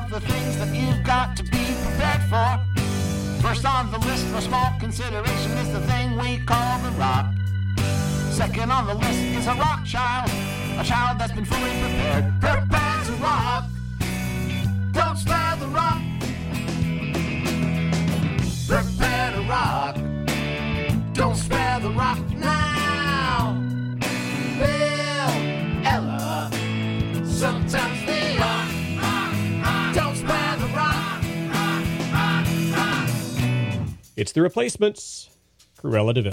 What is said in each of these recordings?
of the things that you've got to be prepared for. First on the list for small consideration is the thing we call the rock. Second on the list is a rock child, a child that's been fully prepared. Prepare to rock. Don't spare the rock. Prepare to rock. Don't spare the rock now. Bill, Ella, sometimes they rock. Don't spare the rock. It's The Replacements, Cruella de Vil.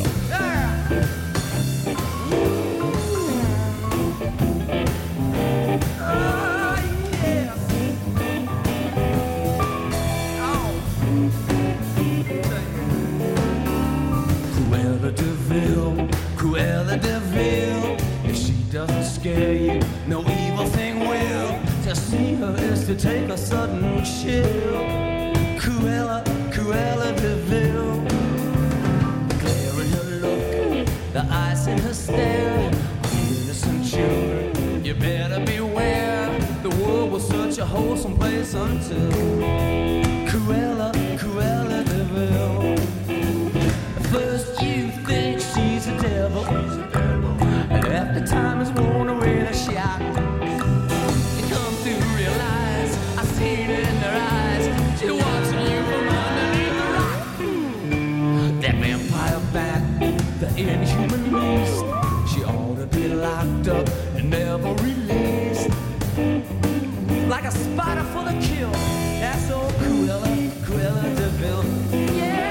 Cruella de Vil, if she doesn't scare you, no evil thing will. To see her is to take a sudden chill. Cruella de Vil, the glare in her look, the ice in her stare, innocent children, you better beware. The world was such a wholesome place until Cruella de Vil. First you think she's a devil, and after time has worn away the shock, you come to realize, I see it in her eyes, she's watching you from underneath the rock. That vampire bat, the inhuman beast, she ought to be locked up and never released. Like a spider for the kill, that's old Cruella de Vil. Yeah!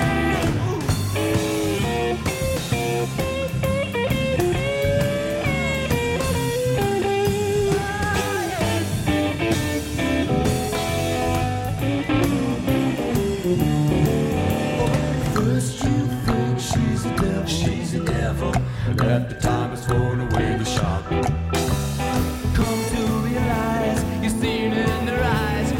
After time has thrown away the shock, come to realize you've seen it in their eyes.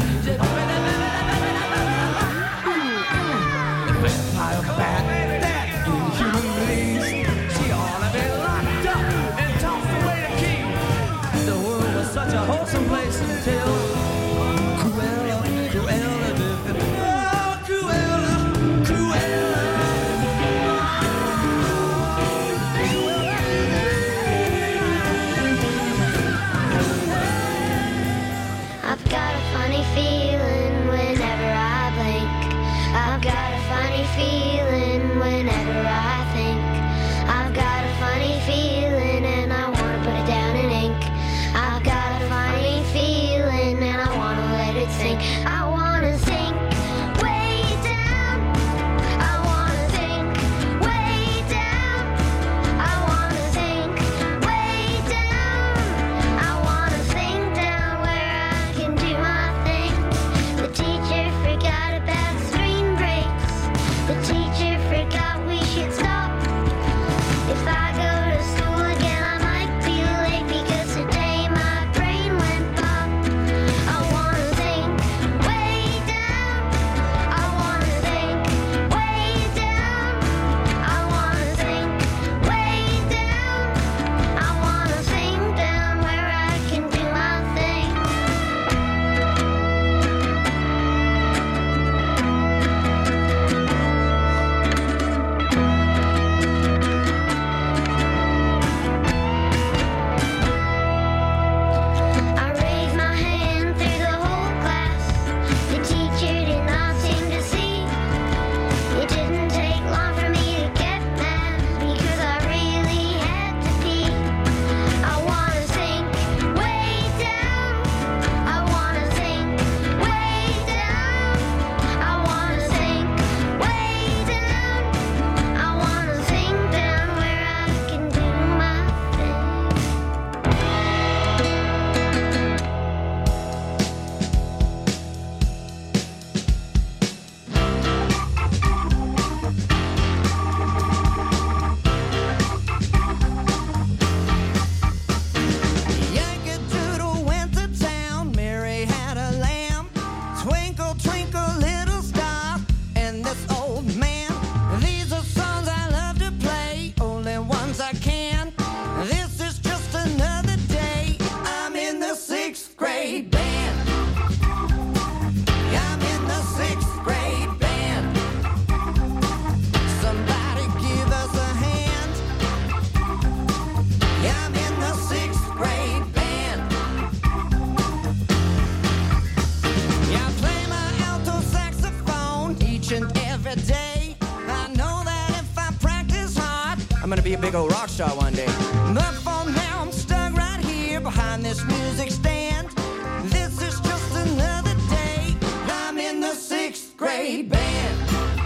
a big old rock star one day. But for now, I'm stuck right here behind this music stand. This is just another day. I'm in the 6th grade band.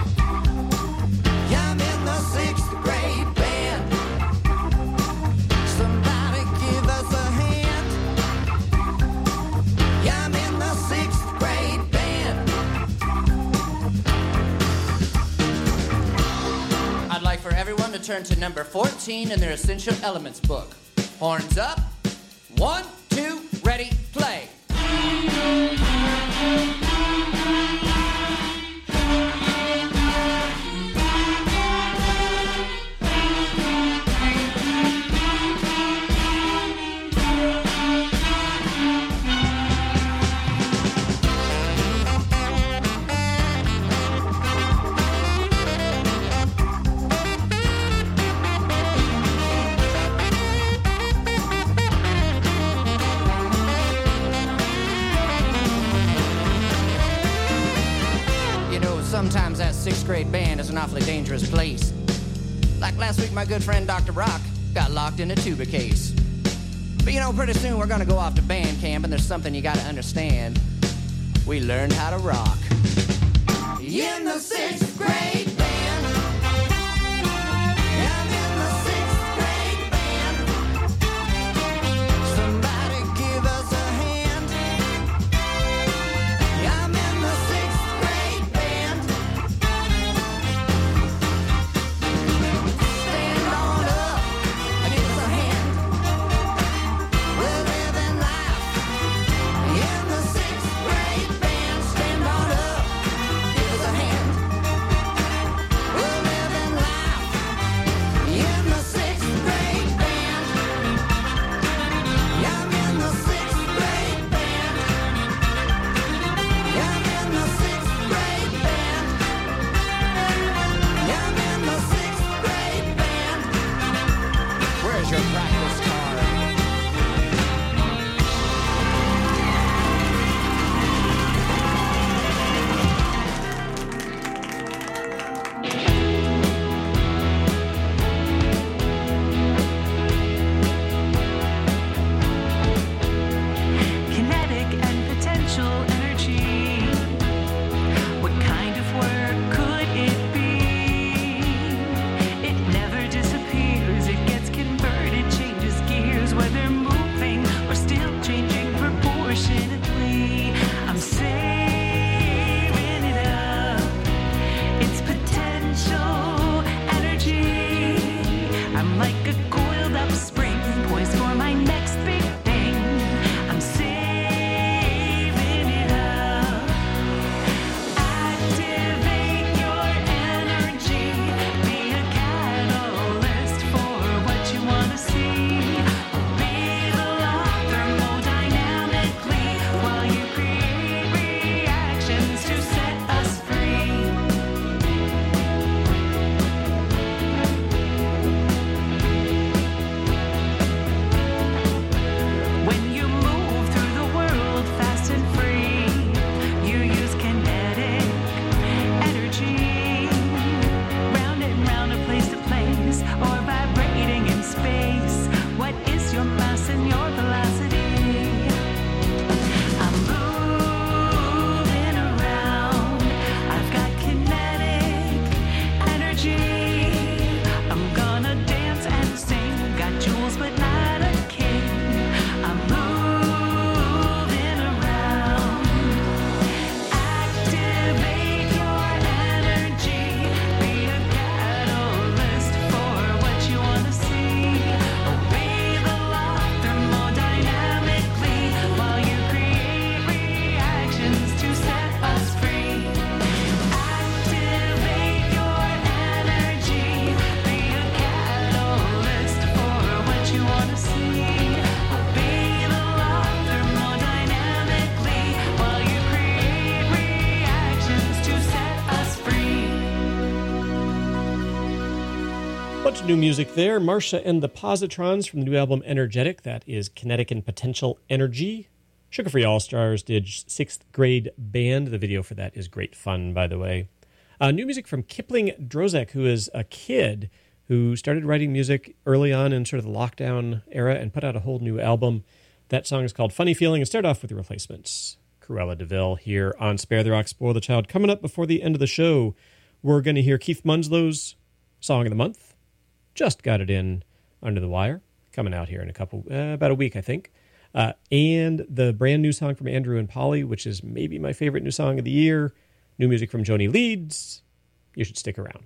I'm in the 6th grade band. Somebody give us a hand. I'm in the 6th grade band. I'd like for everyone to turn to number 14 in their Essential Elements book. Horns up. 1, 2, ready, play. Sometimes that 6th grade band is an awfully dangerous place. Like last week, my good friend Dr. Rock got locked in a tuba case. But you know, pretty soon we're gonna go off to band camp, and there's something you gotta understand. We learned how to rock. In the 6th grade band. I'm in the 6th grade band. Somebody give us a hand. I'm in the 6th grade band. Stand on up and give us a hand. We're living life in the 6th grade band. Stand on up, give us a hand. We're living life in the 6th grade band. I'm in the 6th grade band. I'm in the 6th grade band. I'm in the 6th grade band. Where's your practice card? Kinetic and potential energy. What kind of work could it be? It never disappears, it gets converted, changes gears, whether moving or still changing proportionately. I'm saving it up. It's potential energy. I'm like a coiled up spring, poised for my next big thing. I'm saving it up. Activate your energy. Be a catalyst for what you want to see. Obey the law thermodynamically while you create reactions to set us free. When you move through the world fast and free, you use kinetic energy. Round and round, a place to place, or vibrating in space. What is your mass and your velocity? I'm moving around. I've got kinetic energy. I'm gonna dance and sing. Got jewels, but not a king. I'm moving around. Activate your energy. Be a catalyst for what you want to see. Obey the law thermodynamically while you create reactions to set us free. Activate your energy. Be a catalyst for what you want to see. Obey the law thermodynamically while you create reactions to set us free. Bunch of new music there. Marsha and the Positrons from the new album Energetic. That is Kinetic and Potential Energy. Sugar Free All-Stars did 6th grade band. The video for that is great fun, by the way. New music from Kipling Drozek, who is a kid who started writing music early on in sort of the lockdown era and put out a whole new album. That song is called Funny Feeling, and start off with the Replacements. Cruella de Vil here on Spare the Rock, Spoil the Child. Coming up before the end of the show, we're going to hear Keith Munslow's Song of the Month. Just got it in under the wire. Coming out here in about a week, I think. And the brand new song from Andrew and Polly, which is maybe my favorite new song of the year. New music from Joni Leeds. You should stick around.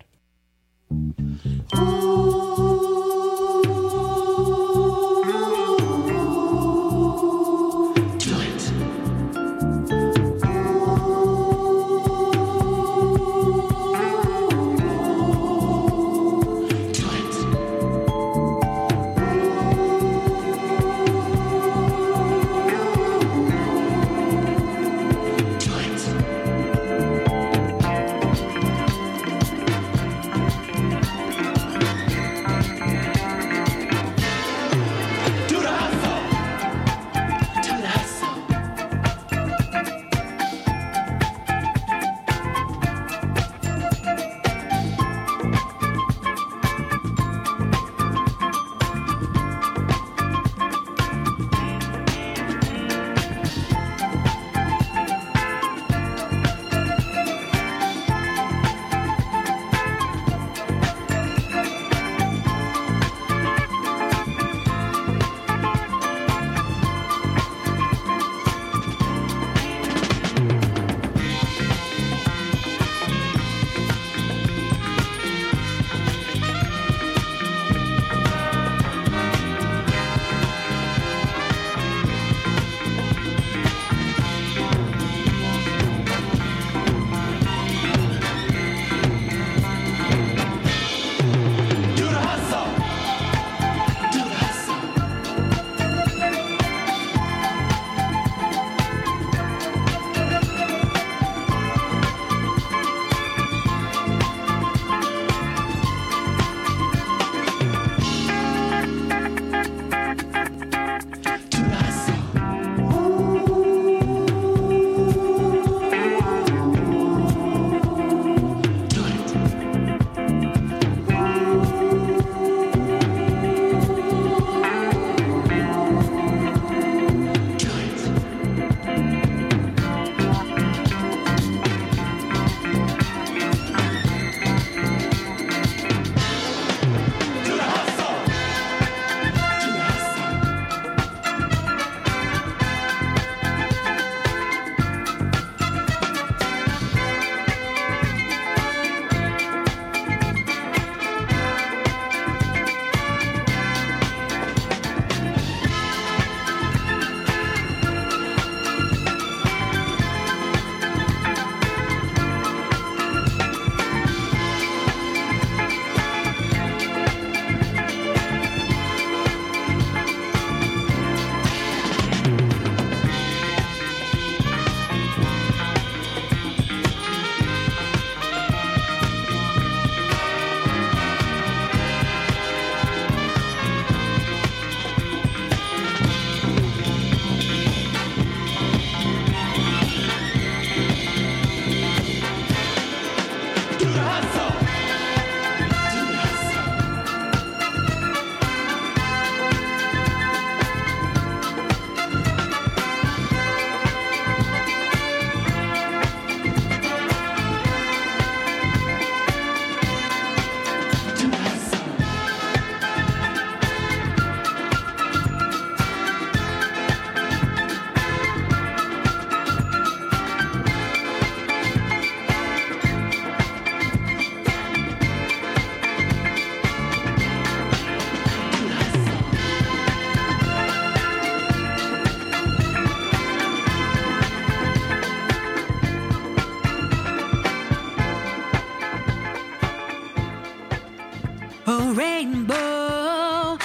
rainbow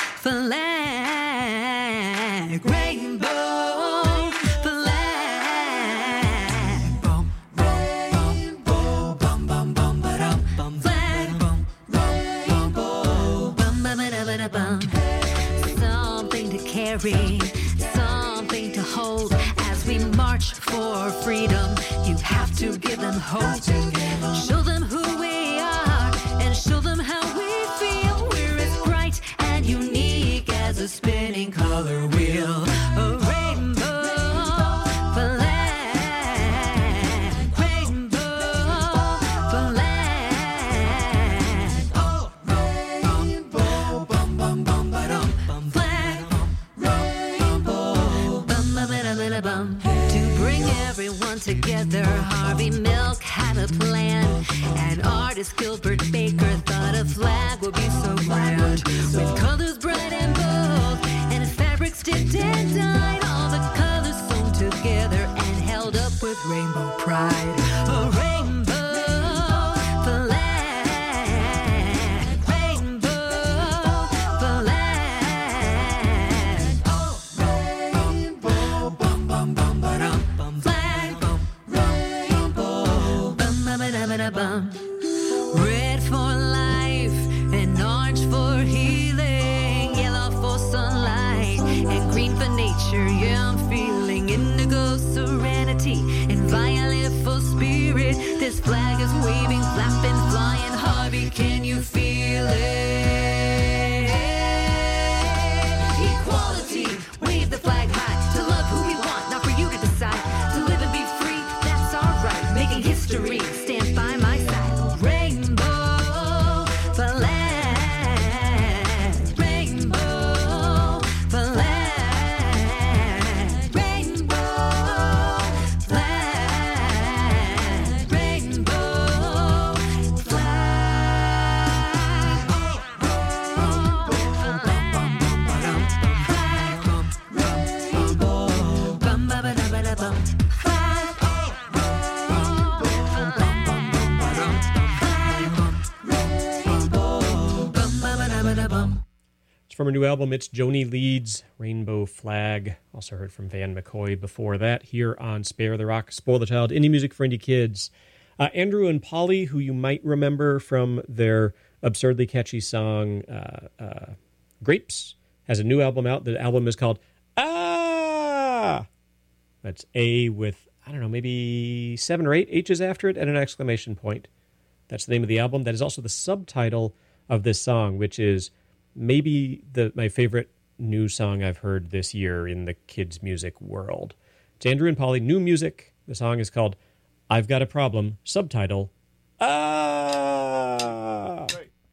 flag, rainbow flag. Bum, rainbow, bum, bum, bum, ba-dum, bum, flag, bum, rainbow, bum, ba-ba-da-ba-da-bum. Something to carry, something to hold as we march for freedom. You have to give them hope, show them who we are, and show them how we feel. together. Harvey Milk had a plan, and artist Gilbert Baker thought a flag would be so grand, with colors bright and bold, and fabrics dipped and dyed, all the colors sewn together and held up with rainbow pride. A rainbow flag, rainbow flag. Oh, rainbow, bum bum bum ba-dum, bum flag, rainbow, bum bum ba-da-ba-da-bum. Red for life and orange for healing, yellow for sunlight and green for nature. Yeah, I'm feeling indigo serenity and violet for spirit. This flag is waving, flapping, flying. Harvey, can you feel it? Equality, wave the flag high. To love who we want, not for you to decide. To live and be free, that's our right. Making history, stand by my side. Rainbow flag, rainbow flag, rainbow flag, rainbow It's from her new album, It's Joni Leeds, Rainbow Flag. Also heard from Van McCoy before that here on Spare the Rock, Spoil the Child, indie music for indie kids. Andrew and Polly, who you might remember from their absurdly catchy song Grapes, has a new album out. The album is called Ah! That's A with, I don't know, maybe 7 or 8 H's after it and an exclamation point. That's the name of the album. That is also the subtitle of this song, which is maybe my favorite new song I've heard this year in the kids' music world. It's Andrew and Polly, new music. The song is called I've Got a Problem, subtitle, Ah!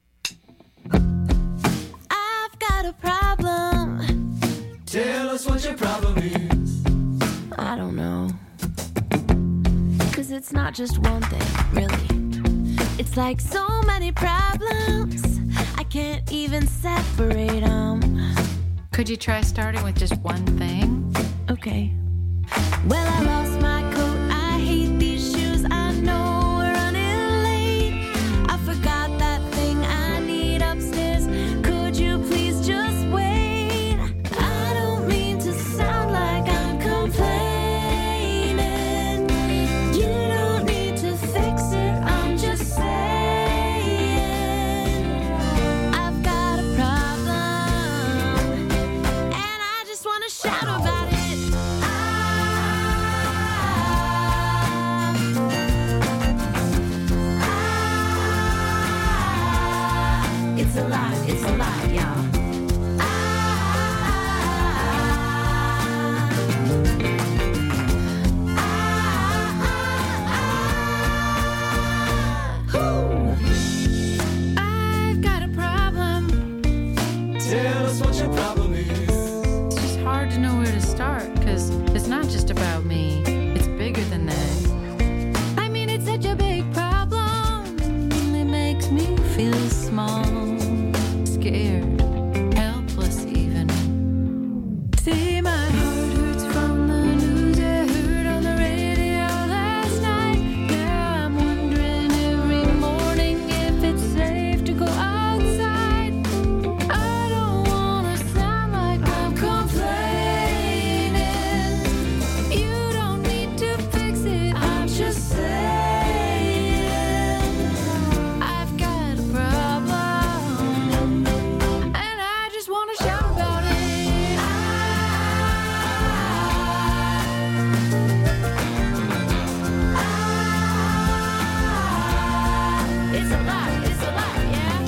I've got a problem. Tell us what your problem is. I don't know. 'Cause it's not just one thing, really. It's like so many problems, I can't even separate them. Could you try starting with just one thing? Okay. Well, I lost my coat, I hate these shoes, I know we're running late. I forgot that thing I need upstairs, could you please just wait? I don't mean to sound like I'm complaining. You don't need to fix it, I'm just saying. I've got a problem, and I just want to shout about it. It's a lot, y'all. I've got a problem. Tell us what your problem is. It's just hard to know where to start, because it's not just about me. It's bigger than that. I mean, it's such a big problem. It makes me feel small, scared, helpless even. See, my heart hurts from the news I heard on the radio last night. Now I'm wondering every morning if it's safe to go outside. I don't wanna sound like I'm complaining. You don't need to fix it, I'm just saying. I've got a problem, and I just wanna shout about it. It's a lot, yeah.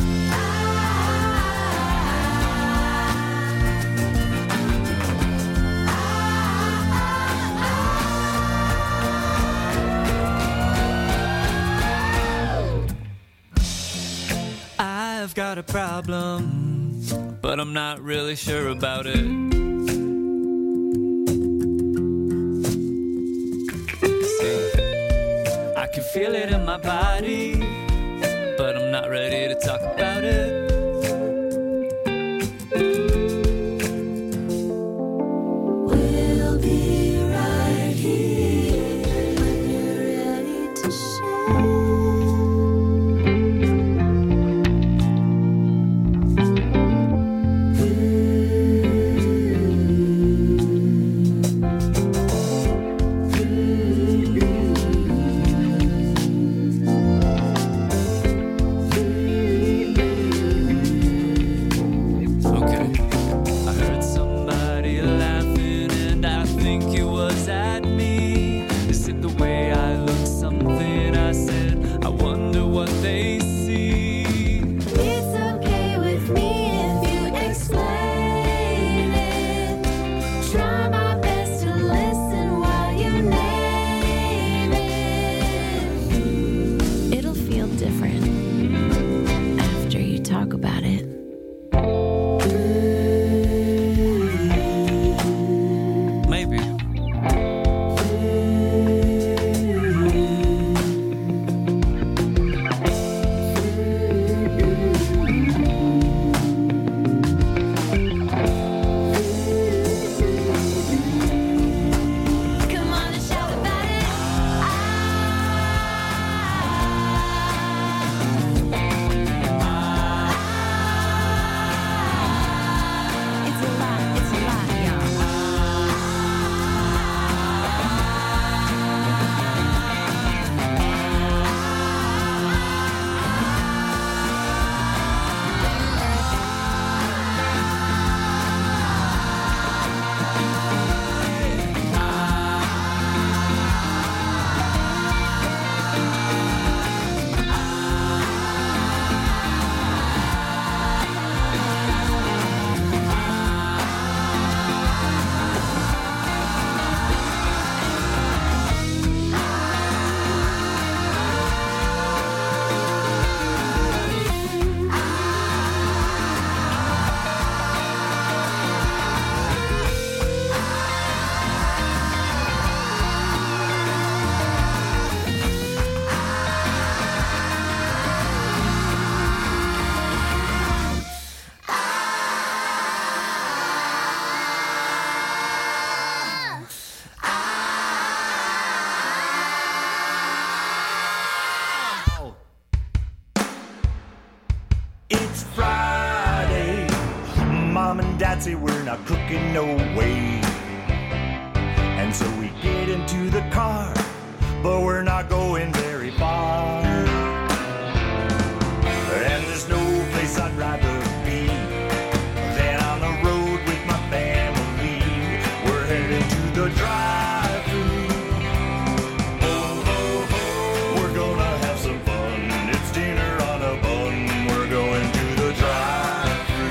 I've got a problem, but I'm not really sure about it. See, can feel it in my body, but I'm not ready to talk about it. We'll be right here when you're ready to share. It's Friday. Mom and Dad say we're not cooking, no way. And so we get into the car, but we're not going very far. And there's no place I'd rather be than on the road with my family. We're heading to the drive-thru. Oh, oh, oh, we're gonna have some fun. It's dinner on a bun. We're going to the drive-thru.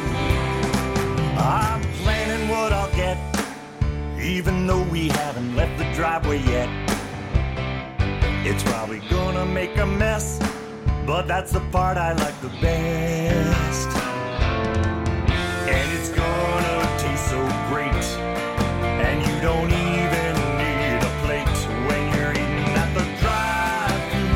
I'm planning what I'll get, even though we haven't left the driveway yet. It's probably gonna make a mess, but that's the part I like the best. And it's gonna taste so great, and you don't even need a plate when you're eating at the drive-thru.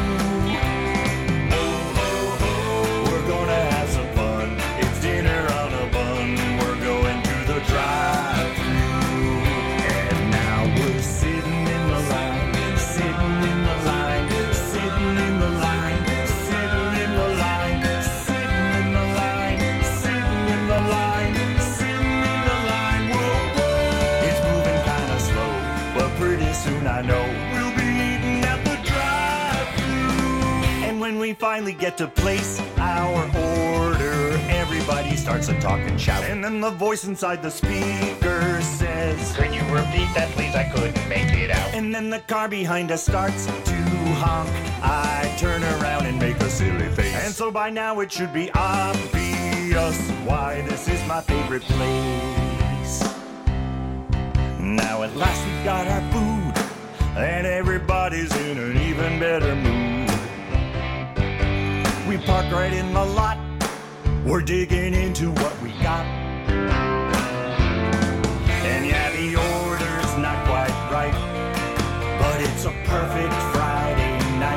Oh, oh, oh, we're gonna have some fun. It's dinner on a bun. We're going to the drive-thru. And now we're sitting in the line, sitting in the line, sitting in the line, sitting in the line, sitting in the line, sitting in the line, sitting in the line. Whoa, whoa. It's moving kind of slow, but pretty soon I know we'll be eating at the drive-thru. And when we finally get to place our order, everybody starts to talk and shout. And then the voice inside the speaker says, "Could you repeat that, please? I couldn't make it out." And then the car behind us starts to honk. I turn around and make a silly face. And so by now it should be obvious why this is my favorite place. Now at last we got our food, and everybody's in an even better mood. We park right in the lot. We're digging into what we got. And yeah, the order's not quite right, but it's a perfect Friday night.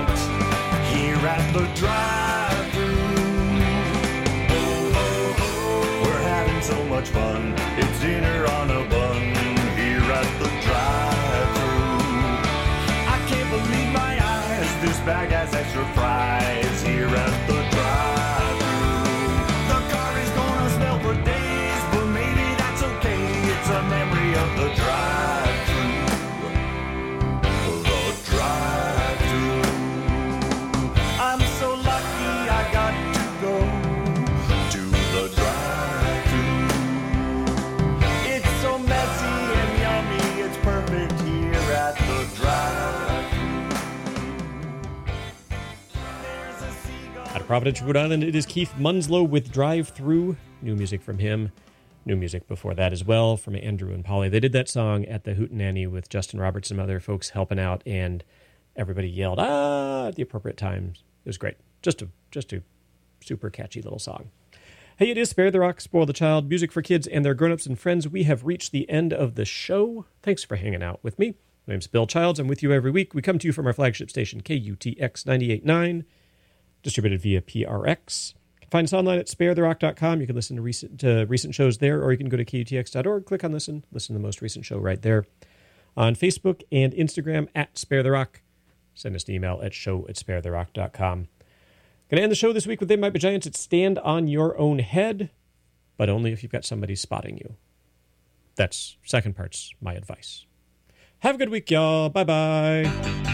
Providence, Rhode Island, it is Keith Munslow with Drive Through. New music from him. New music before that as well from Andrew and Polly. They did that song at the Hootenanny with Justin Roberts and other folks helping out, and everybody yelled, ah, at the appropriate times. It was great. Just a super catchy little song. Hey, it is Spare the Rock, Spoil the Child, music for kids and their grown-ups and friends. We have reached the end of the show. Thanks for hanging out with me. My name's Bill Childs. I'm with you every week. We come to you from our flagship station, KUTX 98.9, distributed via PRX. Find us online at sparetherock.com. You can listen to recent shows there, or you can go to KUTX.org, click on listen to the most recent show right there. On Facebook and Instagram at Spare the Rock. Send us an email at show@sparetherock.com. Going to end the show this week with They Might Be Giants. It's Stand on Your Own Head, but only if you've got somebody spotting you. That's second part's my advice. Have a good week, y'all. Bye-bye.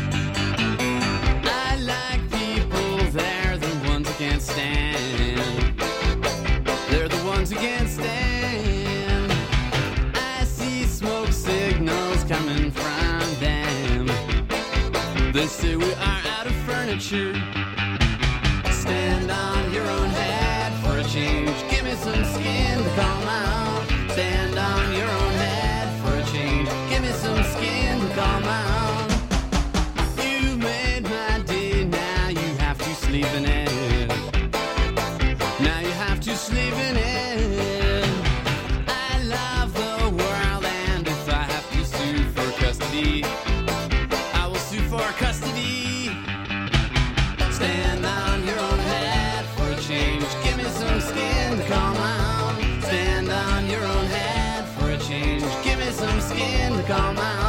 I like people, they're the ones who can't stand. They're the ones who can't stand. I see smoke signals coming from them. They say we are out of furniture. Stand on your own head for a change. Give me some skin to calm out. Stand on your own head for a change. Give me some skin to calm out. You made my day, now you have to sleep in it. Now you have to sleep in it. I love the world, and if I have to sue for custody, I will sue for custody. Stand on your own head for a change. Give me some skin to calm out. Stand on your own head for a change. Give me some skin to calm out.